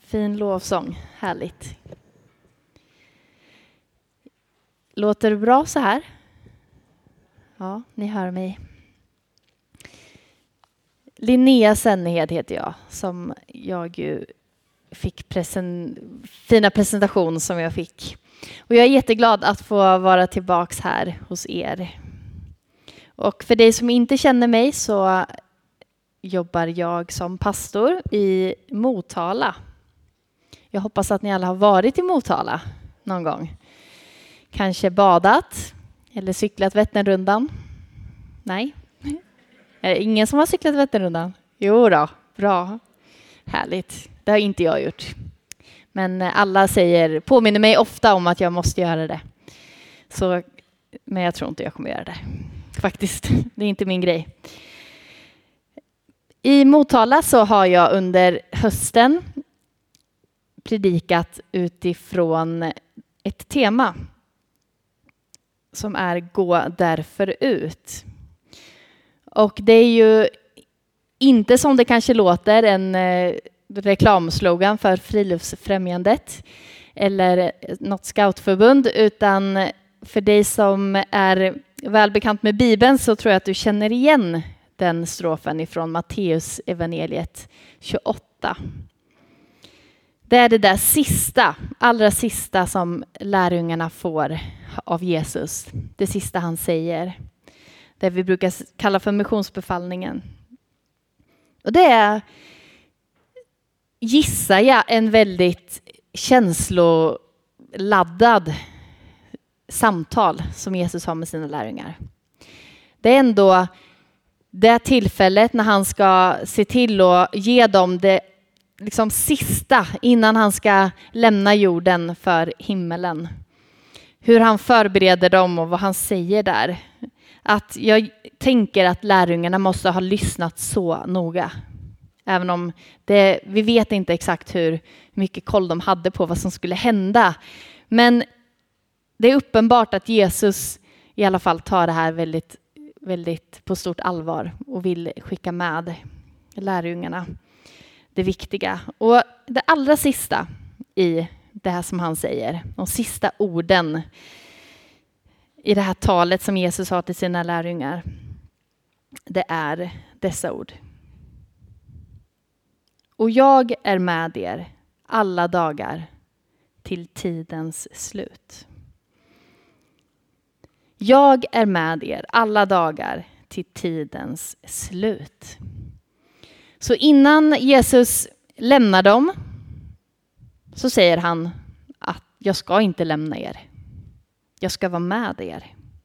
Fin lovsång, härligt. Låter det bra så här? Ja, ni hör mig. Linnea Sennehed heter jag, som jag ju fick fina presentation som jag fick. Och jag är jätteglad att få vara tillbaks här hos er. Och för dig som inte känner mig så jobbar jag som pastor i Motala. Jag hoppas att ni alla har varit i Motala någon gång. Kanske badat eller cyklat Vätternrundan. Nej? Är det ingen som har cyklat Vätternrundan? Jo då, bra. Härligt. Det har inte jag gjort. Men alla påminner mig ofta om att jag måste göra det. Men jag tror inte jag kommer göra det. Faktiskt, det är inte min grej. I Motala så har jag under hösten predikat utifrån ett tema som är gå därför ut. Och det är ju inte som det kanske låter en reklamslogan för Friluftsfrämjandet eller något scoutförbund, utan för dig som är välbekant med Bibeln så tror jag att du känner igen den strofen ifrån Matteus evangeliet 28. Det är det där allra sista som lärjungarna får av Jesus. Det sista han säger. Det vi brukar kalla för missionsbefallningen. Och det är, gissar jag, en väldigt känsloladdad samtal som Jesus har med sina lärjungar. Det är ändå det tillfället när han ska se till att ge dem det liksom sista innan han ska lämna jorden för himmelen. Hur han förbereder dem och vad han säger där. Att jag tänker att lärjungarna måste ha lyssnat så noga. Även om vi vet inte exakt hur mycket koll de hade på vad som skulle hända. Men det är uppenbart att Jesus i alla fall tar det här väldigt, väldigt på stort allvar och vill skicka med lärjungarna det viktiga. Och det allra sista i det här som han säger, de sista orden i det här talet som Jesus har till sina lärjungar, det är dessa ord. Och jag är med er alla dagar till tidens slut. Jag är med er alla dagar till tidens slut. Så innan Jesus lämnar dem så säger han att jag ska inte lämna er. Jag ska vara med er.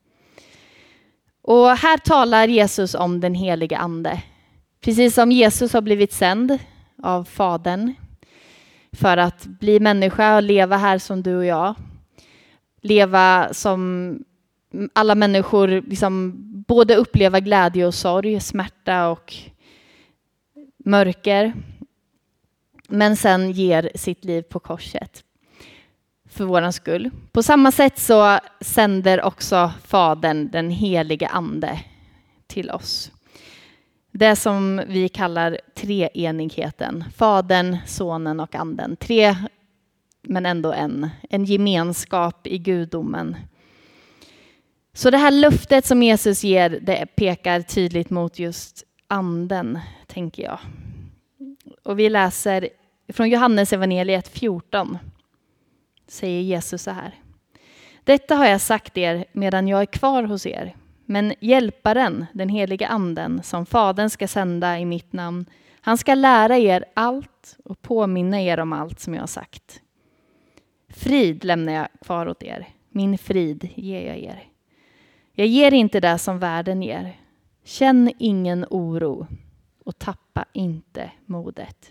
Och här talar Jesus om den heliga ande. Precis som Jesus har blivit sänd av Fadern för att bli människa och leva här som du och jag. Leva som alla människor, liksom både uppleva glädje och sorg, smärta och mörker. Men sen ger sitt liv på korset för våran skull. På samma sätt så sänder också Fadern den heliga ande till oss. Det som vi kallar treenigheten. Fadern, sonen och anden. Tre men ändå en. En gemenskap i gudomen. Så det här löftet som Jesus ger, det pekar tydligt mot just anden, tänker jag. Och vi läser från Johannes evangeliet 14. Säger Jesus så här. Detta har jag sagt er medan jag är kvar hos er. Men hjälparen, den heliga anden, som Fadern ska sända i mitt namn, han ska lära er allt och påminna er om allt som jag har sagt. Frid lämnar jag kvar åt er. Min frid ger jag er. Jag ger inte det som världen ger. Känn ingen oro och tappa inte modet.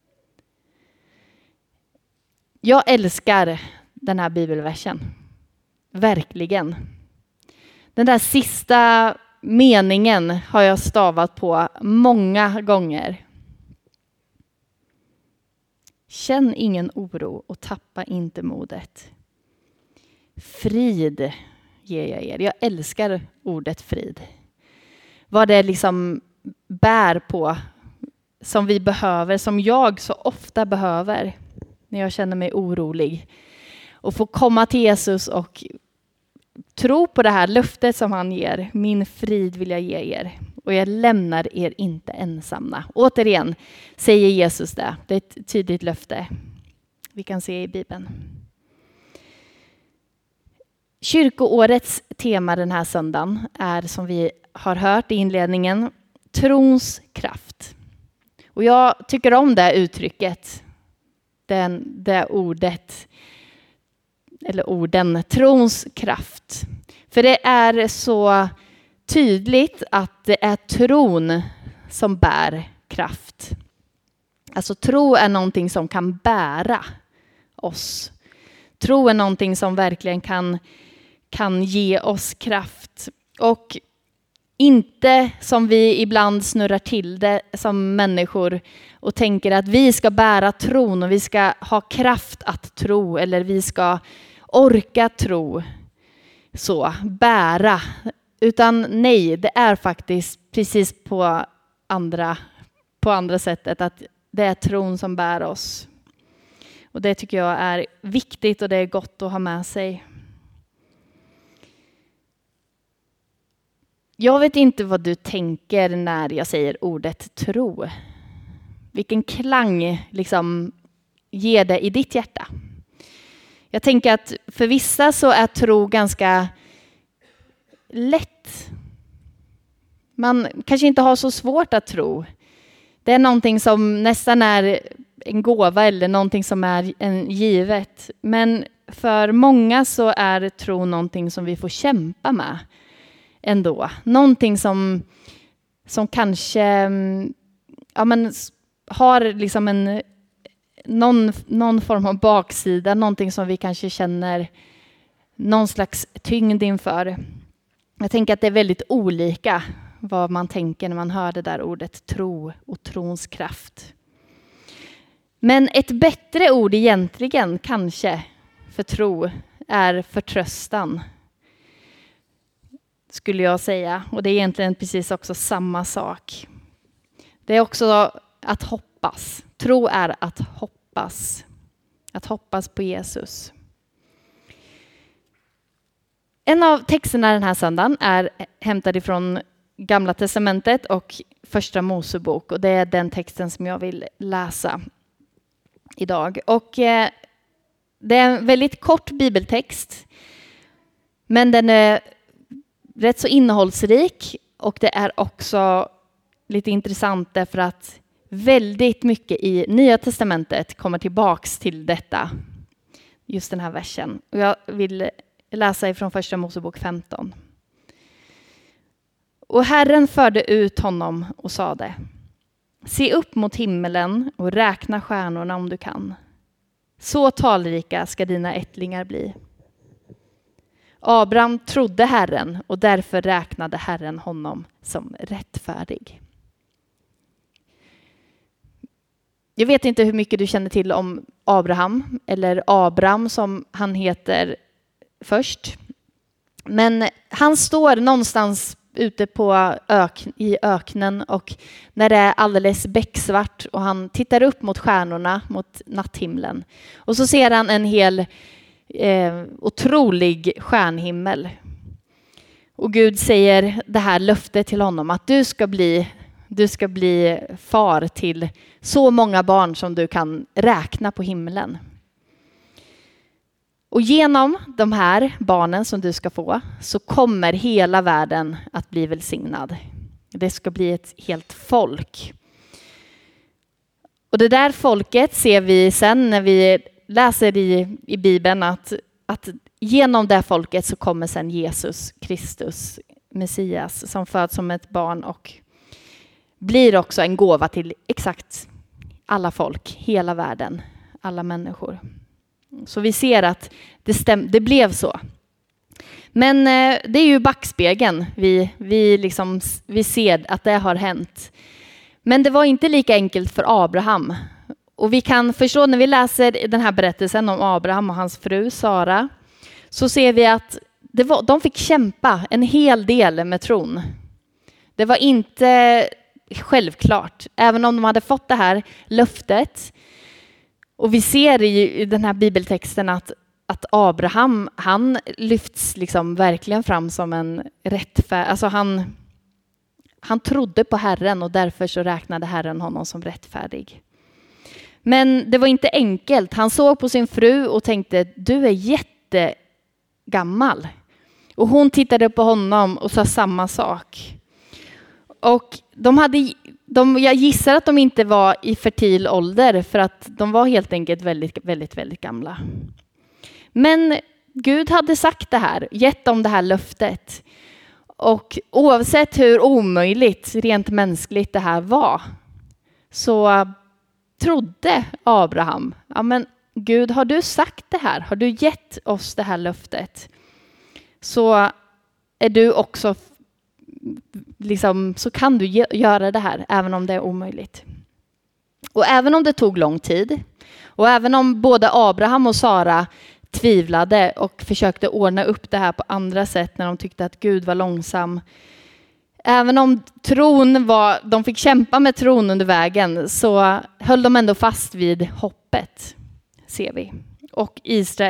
Jag älskar den här bibelversen. Verkligen. Den där sista meningen har jag stavat på många gånger. Känn ingen oro och tappa inte modet. Frid ger jag er. Jag älskar ordet frid. Vad det liksom bär på som vi behöver, som jag så ofta behöver. när jag känner mig orolig. Och få komma till Jesus och tro på det här löftet som han ger. Min frid vill jag ge er. Och jag lämnar er inte ensamma. Återigen säger Jesus det. Det är ett tydligt löfte. Vi kan se i Bibeln. Kyrkoårets tema den här söndagen är, som vi har hört i inledningen, trons kraft. Och jag tycker om det uttrycket. Det ordet. Eller orden, trons kraft. För det är så tydligt att det är tron som bär kraft. Alltså tro är någonting som kan bära oss. Tro är någonting som verkligen kan ge oss kraft. Och inte som vi ibland snurrar till det som människor och tänker att vi ska bära tron och vi ska ha kraft att tro eller vi ska orka tro. Så, bära. Utan nej, det är faktiskt precis på andra sättet att det är tron som bär oss. Och det tycker jag är viktigt och det är gott att ha med sig. Jag vet inte vad du tänker när jag säger ordet tro. Vilken klang liksom ger det i ditt hjärta? Jag tänker att för vissa så är tro ganska lätt. Man kanske inte har så svårt att tro. Det är någonting som nästan är en gåva eller någonting som är en givet. Men för många så är tro någonting som vi får kämpa med ändå. Någonting som kanske har liksom någon form av baksida. Någonting som vi kanske känner någon slags tyngd inför. Jag tänker att det är väldigt olika vad man tänker när man hör det där ordet tro och trons kraft. Men ett bättre ord egentligen kanske för tro är förtröstan. Skulle jag säga. Och det är egentligen precis också samma sak. Det är också att hoppas. Tro är att hoppas. Att hoppas på Jesus. En av texterna den här söndagen är hämtad ifrån Gamla testamentet och Första Mosebok. Och det är den texten som jag vill läsa idag. Och det är en väldigt kort bibeltext. Men den är rätt så innehållsrik. Och det är också lite intressant därför att väldigt mycket i Nya testamentet kommer tillbaks till detta. Just den här versen. Och jag vill läsa ifrån Första Mosebok 15. Och Herren förde ut honom och sade: se upp mot himmelen och räkna stjärnorna om du kan. Så talrika ska dina ättlingar bli. Abraham trodde Herren och därför räknade Herren honom som rättfärdig. Jag vet inte hur mycket du känner till om Abraham eller Abram som han heter först. Men han står någonstans ute i öknen och när det är alldeles becksvart och han tittar upp mot stjärnorna, mot natthimlen. Och så ser han en hel otrolig stjärnhimmel. Och Gud säger det här löftet till honom att du ska bli far till så många barn som du kan räkna på himlen. Och genom de här barnen som du ska få så kommer hela världen att bli välsignad. Det ska bli ett helt folk. Och det där folket ser vi sen när vi läser i Bibeln att genom det folket så kommer sen Jesus Kristus, Messias, som föds som ett barn och blir också en gåva till exakt alla folk, hela världen, alla människor. Så vi ser att det blev så. Men det är ju backspegeln. Vi ser att det har hänt. Men det var inte lika enkelt för Abraham. Och vi kan förstå när vi läser den här berättelsen om Abraham och hans fru Sara. Så ser vi att de fick kämpa en hel del med tron. Det var inte självklart. Även om de hade fått det här löftet. Och vi ser i den här bibeltexten att Abraham, han lyfts liksom verkligen fram som en rättfärdig. Alltså han trodde på Herren och därför så räknade Herren honom som rättfärdig. Men det var inte enkelt. Han såg på sin fru och tänkte, du är jättegammal. Och hon tittade på honom och sa samma sak. Och jag gissar att de inte var i fertil ålder för att de var helt enkelt väldigt, väldigt, väldigt gamla. Men Gud hade sagt det här, gett dem det här löftet. Och oavsett hur omöjligt rent mänskligt det här var så trodde Abraham, ja men Gud, har du sagt det här? Har du gett oss det här löftet? Så är du också liksom, så kan du göra det här även om det är omöjligt. Och även om det tog lång tid och även om både Abraham och Sara tvivlade och försökte ordna upp det här på andra sätt när de tyckte att Gud var långsam. Även om de fick kämpa med tron under vägen så höll de ändå fast vid hoppet, ser vi. Och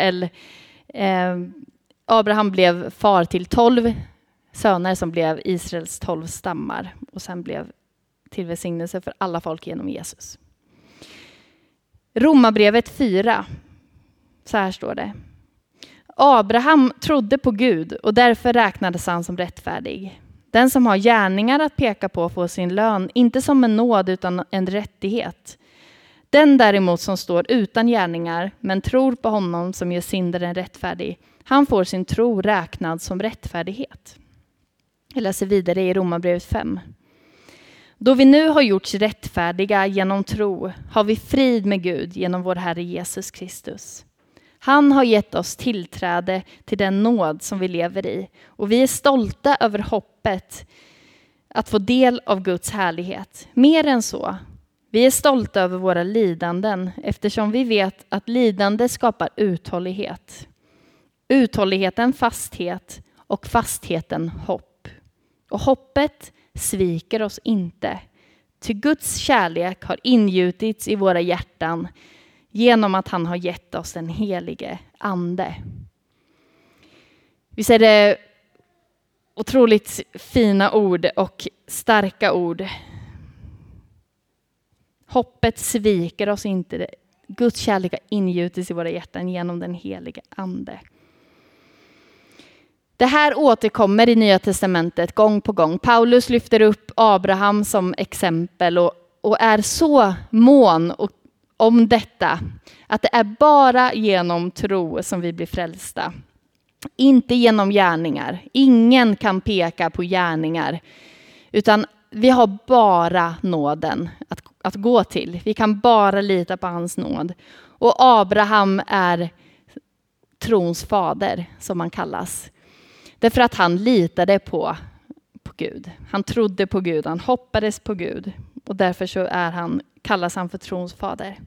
Abraham blev far till 12 söner som blev Israels 12 stammar och sen blev till välsignelse för alla folk genom Jesus. Romarbrevet 4. Så här står det. Abraham trodde på Gud och därför räknades han som rättfärdig. Den som har gärningar att peka på får sin lön, inte som en nåd utan en rättighet. Den däremot som står utan gärningar men tror på honom som gör syndaren rättfärdig, han får sin tro räknad som rättfärdighet. Jag läser vidare i Romarbrevet 5. Då vi nu har gjorts rättfärdiga genom tro har vi frid med Gud genom vår Herre Jesus Kristus. Han har gett oss tillträde till den nåd som vi lever i och vi är stolta över hoppet att få del av Guds härlighet. Mer än så, vi är stolta över våra lidanden eftersom vi vet att lidande skapar uthållighet. Uthålligheten fasthet och fastheten hopp. Och hoppet sviker oss inte. Ty Guds kärlek har ingjutits i våra hjärtan genom att han har gett oss den helige ande. Vi ser det otroligt fina ord och starka ord. Hoppet sviker oss inte. Guds kärlek har ingjutits i våra hjärtan genom den helige ande. Det här återkommer i Nya testamentet gång på gång. Paulus lyfter upp Abraham som exempel och är så mån om detta. Att det är bara genom tro som vi blir frälsta. Inte genom gärningar. Ingen kan peka på gärningar. Utan vi har bara nåden att gå till. Vi kan bara lita på hans nåd. Och Abraham är trons fader som han kallas. Därför att han litade på Gud. Han trodde på Gud. Han hoppades på Gud. Och därför så kallas han för trons fader.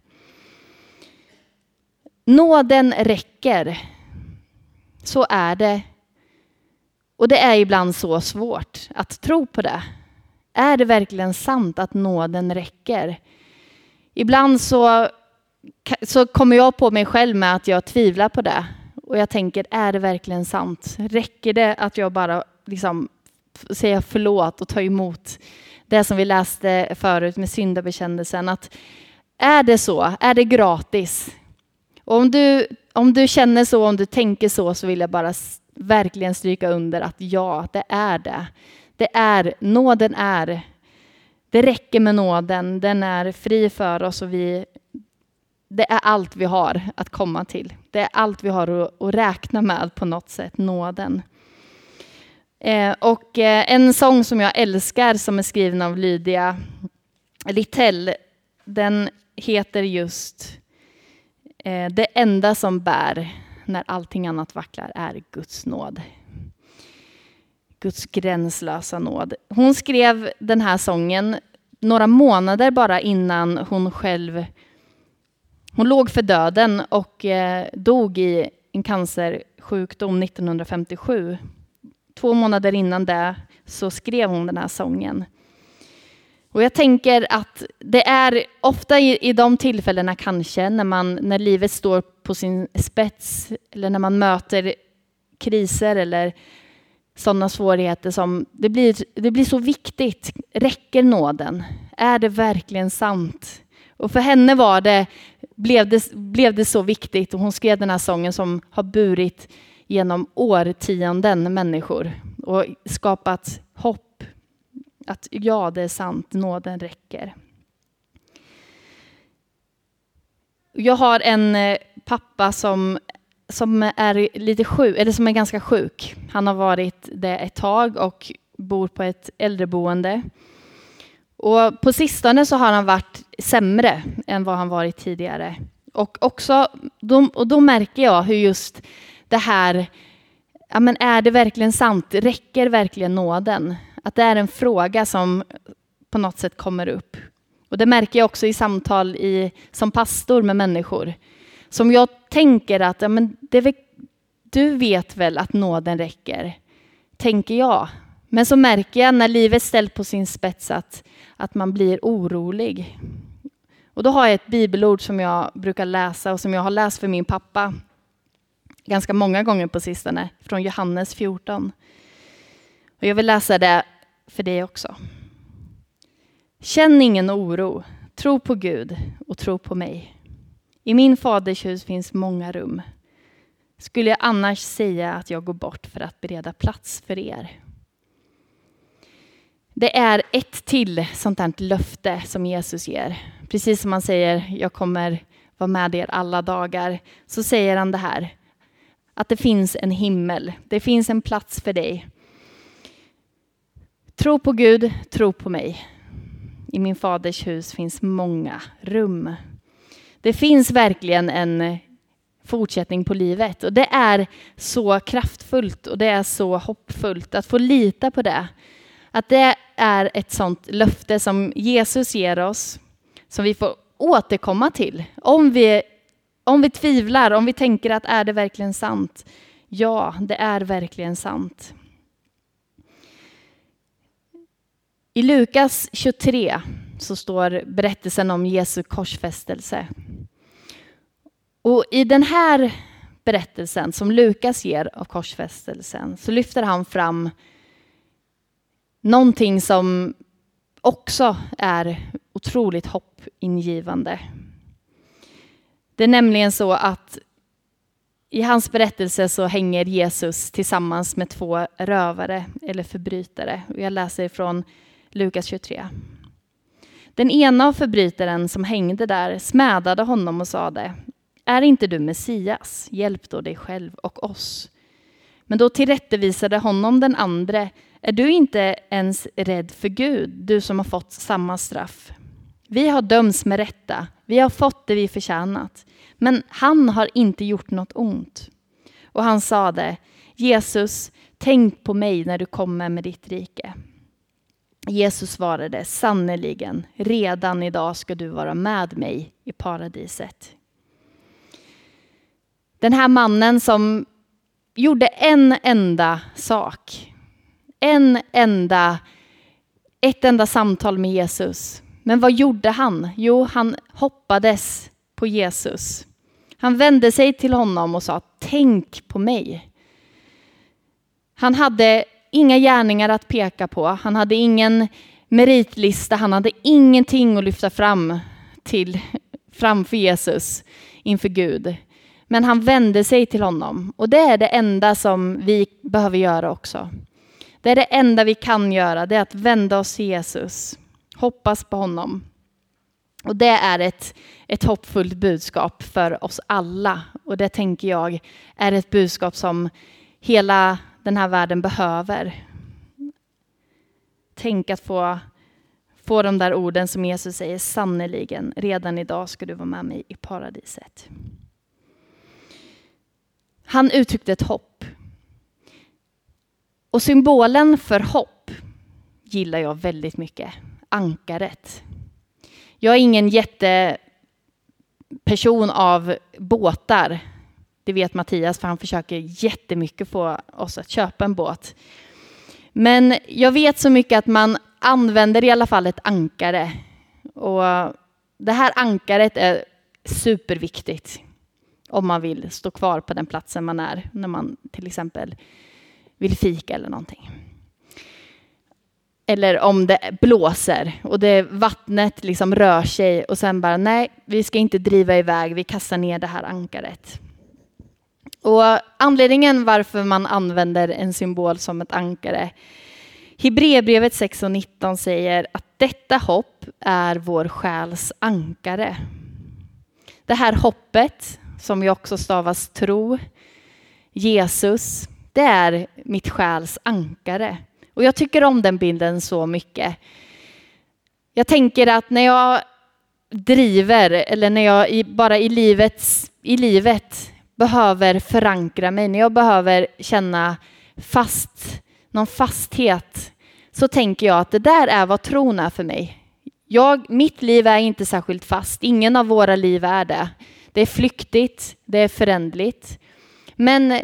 Nåden räcker. Så är det. Och det är ibland så svårt att tro på det. Är det verkligen sant att nåden räcker? Ibland så kommer jag på mig själv med att jag tvivlar på det. Och jag tänker, är det verkligen sant? Räcker det att jag bara säger förlåt och tar emot det som vi läste förut med syndabekännelsen? Att är det så? Är det gratis? Och om du känner så, om du tänker så vill jag bara verkligen stryka under att ja, det är det. Nåden är. Det räcker med nåden. Den är fri för oss och det är allt vi har att komma till. Det är allt vi har att räkna med på något sätt, nåden. Och en sång som jag älskar som är skriven av Lydia Littell, den heter just Det enda som bär när allting annat vacklar är Guds nåd. Guds gränslösa nåd. Hon skrev den här sången några månader bara innan hon låg för döden och dog i en cancersjukdom 1957. 2 månader innan det så skrev hon den här sången. Och jag tänker att det är ofta i de tillfällena kanske när livet står på sin spets eller när man möter kriser eller sådana svårigheter som det blir så viktigt. Räcker nåden? Är det verkligen sant? Och för henne blev det så viktigt och hon skrev den här sången som har burit genom årtionden människor och skapat hopp. Att ja, det är sant, nåden räcker. Jag har en pappa som är lite sjuk, eller som är ganska sjuk. Han har varit det ett tag och bor på ett äldreboende. Och på sistone så har han varit sämre än vad han varit tidigare. Och då märker jag hur just det här, ja men är det verkligen sant? Räcker verkligen nåden? Att det är en fråga som på något sätt kommer upp. Och det märker jag också i samtal som pastor med människor. Som jag tänker att ja, men du vet väl att nåden räcker, tänker jag. Men så märker jag när livet ställs på sin spets att man blir orolig. Och då har jag ett bibelord som jag brukar läsa och som jag har läst för min pappa ganska många gånger på sistone. Från Johannes 14. Och jag vill läsa det för dig också. Känn ingen oro. Tro på Gud och tro på mig. I min faders hus finns många rum. Skulle jag annars säga att jag går bort för att bereda plats för er? Det är ett till sånt här löfte som Jesus ger. Precis som han säger, jag kommer vara med er alla dagar. Så säger han det här. Att det finns en himmel. Det finns en plats för dig. Tro på Gud, tro på mig. I min faders hus finns många rum. Det finns verkligen en fortsättning på livet. Och det är så kraftfullt och det är så hoppfullt att få lita på det. Att det är ett sånt löfte som Jesus ger oss. Som vi får återkomma till. Om vi tvivlar, om vi tänker att är det verkligen sant? Ja, det är verkligen sant. I Lukas 23 så står berättelsen om Jesu korsfästelse. Och i den här berättelsen som Lukas ger av korsfästelsen så lyfter han fram någonting som också är otroligt hoppingivande. Det är nämligen så att i hans berättelse så hänger Jesus tillsammans med 2 rövare eller förbrytare. Och jag läser från Lukas 23. Den ena av förbrytaren som hängde där smädade honom och sade: är inte du Messias? Hjälp då dig själv och oss. Men då tillrättavisade honom den andra: är du inte ens rädd för Gud, du som har fått samma straff? Vi har dömts med rätta, vi har fått det vi förtjänat. Men han har inte gjort något ont. Och han sade: Jesus, tänk på mig när du kommer med ditt rike. Jesus svarade: sannerligen, redan idag ska du vara med mig i paradiset. Den här mannen som gjorde en enda sak. Ett enda samtal med Jesus. Men vad gjorde han? Jo, han hoppades på Jesus. Han vände sig till honom och sa: tänk på mig. Han hade inga gärningar att peka på. Han hade ingen meritlista. Han hade ingenting att lyfta framför Jesus inför Gud. Men han vände sig till honom. Och det är det enda som vi behöver göra också. Det är det enda vi kan göra. Det är att vända oss till Jesus. Hoppas på honom. Och det är ett hoppfullt budskap för oss alla. Och det tänker jag är ett budskap som hela den här världen behöver. Tänk att få de där orden som Jesus säger: sannerligen, redan idag ska du vara med mig i paradiset. Han uttryckte ett hopp. Och symbolen för hopp gillar jag väldigt mycket. Ankaret. Jag är ingen jätteperson av båtar. Det vet Mattias, för han försöker jättemycket få oss att köpa en båt. Men jag vet så mycket att man använder i alla fall ett ankare. Och det här ankaret är superviktigt om man vill stå kvar på den platsen man är när man till exempel vill fika eller någonting. Eller om det blåser och vattnet liksom rör sig och sen bara nej, vi ska inte driva iväg, vi kastar ner det här ankaret. Och anledningen varför man använder en symbol som ett ankare, Hebreerbrevet 6:19 säger att detta hopp är vår själs ankare. Det här hoppet, som ju också stavas tro, Jesus, det är mitt själs ankare. Och jag tycker om den bilden så mycket. Jag tänker att när jag driver eller när jag bara i livet behöver förankra mig, när jag behöver känna någon fasthet, så tänker jag att det där är vad tron är för mig. Mitt liv är inte särskilt fast. Ingen av våra liv är det. Det är flyktigt, det är förändligt. Men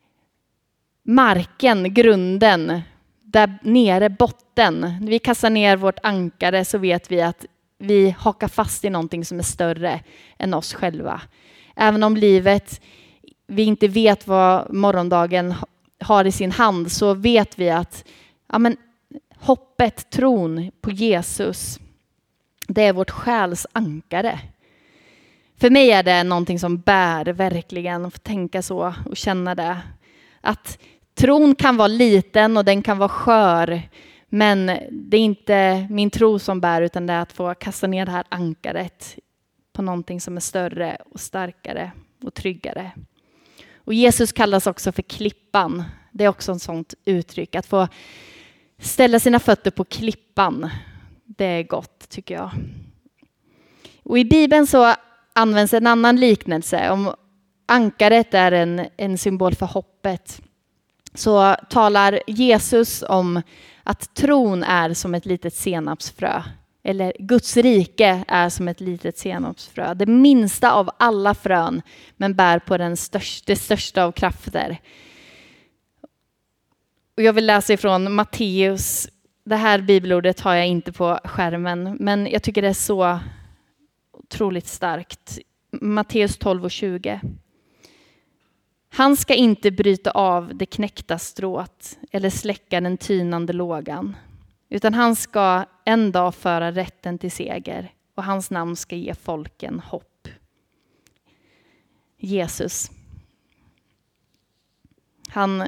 marken, grunden, där nere, botten, vi kastar ner vårt ankare så vet vi att vi hakar fast i någonting som är större än oss själva. Även om vi inte vet vad morgondagen har i sin hand, så vet vi att hoppet, tron på Jesus, det är vårt själs ankare. För mig är det någonting som bär verkligen, att tänka så och känna det. Att tron kan vara liten och den kan vara skör, men det är inte min tro som bär, utan det är att få kasta ner det här ankaret på någonting som är större och starkare och tryggare. Och Jesus kallas också för klippan. Det är också ett sånt uttryck, att få ställa sina fötter på klippan. Det är gott, tycker jag. Och i Bibeln så används en annan liknelse. Om ankaret är en symbol för hoppet, så talar Jesus om att tron är som ett litet senapsfrö. Eller Guds rike är som ett litet senapsfrö. Det minsta av alla frön, men bär på det största av krafter. Och jag vill läsa ifrån Matteus. Det här bibelordet har jag inte på skärmen, men jag tycker det är så otroligt starkt. Matteus 12:20. Han ska inte bryta av det knäckta strået eller släcka den tynande lågan, utan han ska en dag föra rätten till seger, och hans namn ska ge folken hopp. Jesus. Han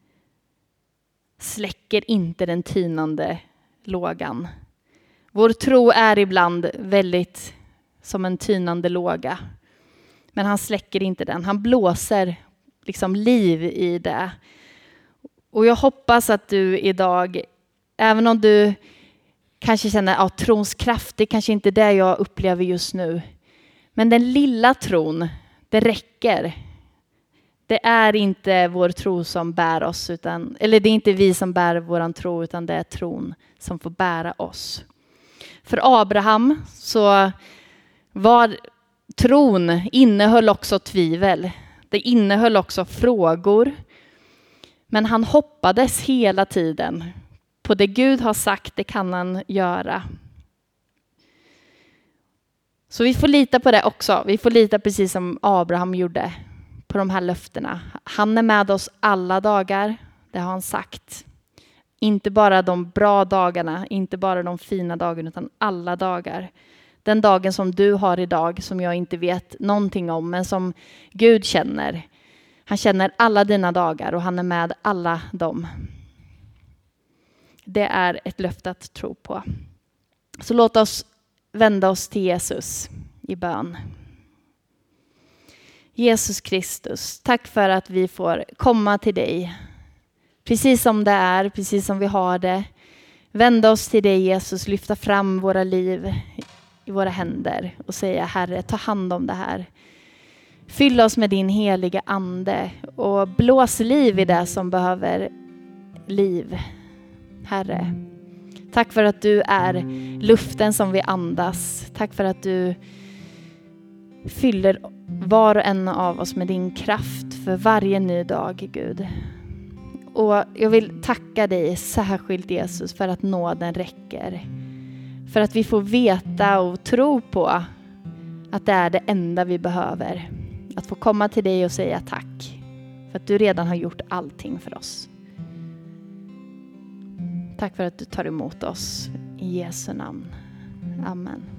släcker inte den tynande lågan. Vår tro är ibland väldigt som en tynande låga, men han släcker inte den. Han blåser liksom liv i det. Och jag hoppas att du idag, även om du kanske känner att trons kraft, det kanske inte är det jag upplever just nu, men den lilla tron, det räcker. Det är inte vår tro som bär oss, eller det är inte vi som bär våran tro, utan det är tron som får bära oss. För Abraham så var tron innehöll också tvivel. Det innehöll också frågor. Men han hoppades hela tiden på det Gud har sagt, det kan han göra. Så vi får lita på det också. Vi får lita precis som Abraham gjorde på de här löftena. Han är med oss alla dagar, det har han sagt. Inte bara de bra dagarna, inte bara de fina dagarna, utan alla dagar. Den dagen som du har idag, som jag inte vet någonting om, men som Gud känner. Han känner alla dina dagar och han är med alla dem. Det är ett löfte att tro på. Så låt oss vända oss till Jesus i bön. Jesus Kristus, tack för att vi får komma till dig. Precis som det är, precis som vi har det. Vända oss till dig Jesus, lyfta fram våra liv i våra händer och säga Herre, ta hand om det här. Fyll oss med din heliga ande och blås liv i det som behöver liv. Herre, tack för att du är luften som vi andas. Tack för att du fyller var och en av oss med din kraft för varje ny dag, Gud. Och jag vill tacka dig särskilt Jesus för att nåden räcker. För att vi får veta och tro på att det är det enda vi behöver. Att få komma till dig och säga tack. För att du redan har gjort allting för oss. Tack för att du tar emot oss. I Jesu namn. Amen.